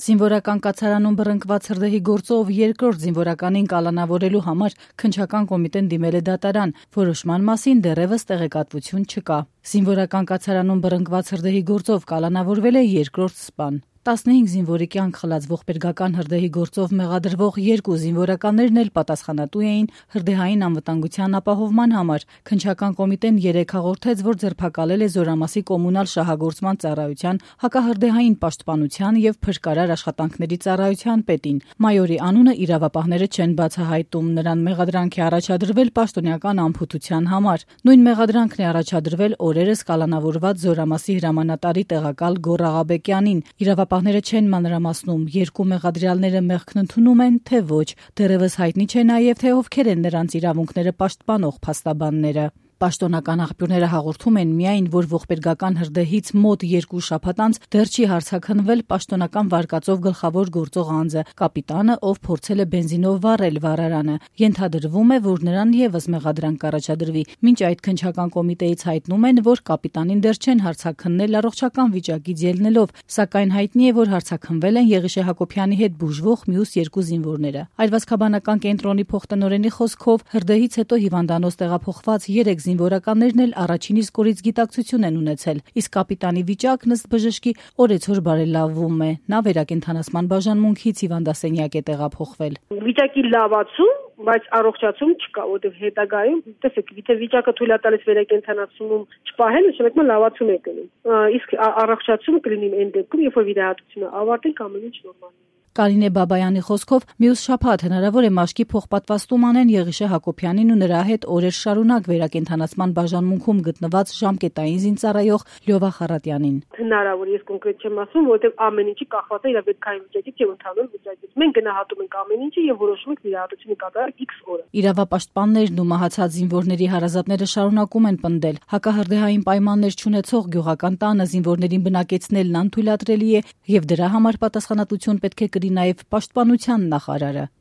Զինվորական կացարանում բռնկված հրդեհի գործով երկրորդ զինվորականին կալանավորելու համար քննչական կոմիտեն դիմել է դատարան, որոշման մասին դեռևս տեղեկատվություն չկա։ Զինվորական կացարանում բռնկված հրդեհի գործով կալանավորվել է երկրորդ սպան։ 15 զինվորի կյանք խլած ողբերգական հրդեհի գործով մեղադրվող երկու զինվորականներն էլ պատասխանատու էին հրդեհային անվտանգության ապահովման համար։ Քննչական կոմիտեն 3 հաղորդեց, որ ձերբակալել է Զորամասի կոմունալ շահագործման ծառայության, հակահրդեհային պաշտպանության եւ փրկարար աշխատանքների ծառայության պետին։ Մայորի անունը իրավապահները չեն բացահայտում, նրան մեղադրանք է առաջադրվել պաշտոնյական անփութության համար։ Նույն մեղադրանքն է առաջադրվել օրերս կալանավորված Զորամասի հրամանատարի տեղակալ Գոռ Աղաբեկյանին։ Իրավապահները չեն մանրամասնում, երկու մեղադրյալները մեղքն ընդունում են, թե ոչ։ Դեռևս հայտնի չէ նաև, թե ովքեր են նրանց իրավունքները պաշտպանող փաստաբանները։ Պաշտոնական աղբյուրները հաղորդում են միայն, որ ողբերգական հրդեհից մոտ 2 շաբաթ անց դեռ չի հարձակվվել պաշտոնական վարկածով գլխավոր գործող անձը, կապիտանը, ով փորձել է բենզինով վառել վառարանը։ Ենթադրվում է, որ նրան եւս մեղադրանք կառաջադրվի։ Մինչ այդ քննչական կոմիտեից հայտնում են, որ կապիտանին դեռ չեն հարձակվել առողջական վիճակից ելնելով, սակայն հայտնի է, որ հարձակվել են Եղիշե Հակոբյանի հետ բուժվող մյուս 2 զինվորները։ Այրվածքաբանական կենտրոնի փոխտնօրենի խոսքով հրդեհից հետո հիվանդանոց տեղափոխված 3 զինվորականներն էլ առաջին իսկ օրից գիտակցություն են ունեցել, իսկ կապիտանի վիճակն ըստ բժշկի օրեցօր բարելավվում է։ Նա վերակենդանացման բաժանմունքից հիվանդասենյակ է տեղափոխվել։ Վիճակի լավացում, բայց առողջացում չկա, որտեղ հետագայում, տեսեք, եթե վիճակը թույլ է տալիս վերակենդանացումում չպահել, ուսումնական լավացում է կնում։ Իսկ առողջացում կլինի այն դեպքում, երբ որ վիրահատությունը ավարտենք, ամեն ինչ նորմալ է։ Կարինե Բաբայանի խոսքով մյուս շաբաթ հնարավոր է մաշկի փոխպատվաստում անեն Եղիշե Հակոբյանին ու նրա հետ օրեր շարունակ վերակենդանացման բաժանմունքում գտնված ժամկետային զինծառայող Լյովա Խառատյանին։ Հնարավոր, ես կոնկրետ չեմ ասում, որովհետև ամեն ինչի կախված է իր պետքային վիճակից եւ ընդհանուր վիճակից։ Մենք գնահատում ենք ամեն ինչը եւ որոշում ենք վիրահատությունը կատարել X օրը։ Իրավապաշտպաններն ու մահացած զինվորների հարազատները շարունակում են պնդել, հակահրդեհային պայմաններ չունեցող գյուղական տանը զինվորներին բնակեցնելն անթույլատրելի է եւ դրա համար պատասխանատվություն պետք է կրի նաև պաշտպանության նախարարը։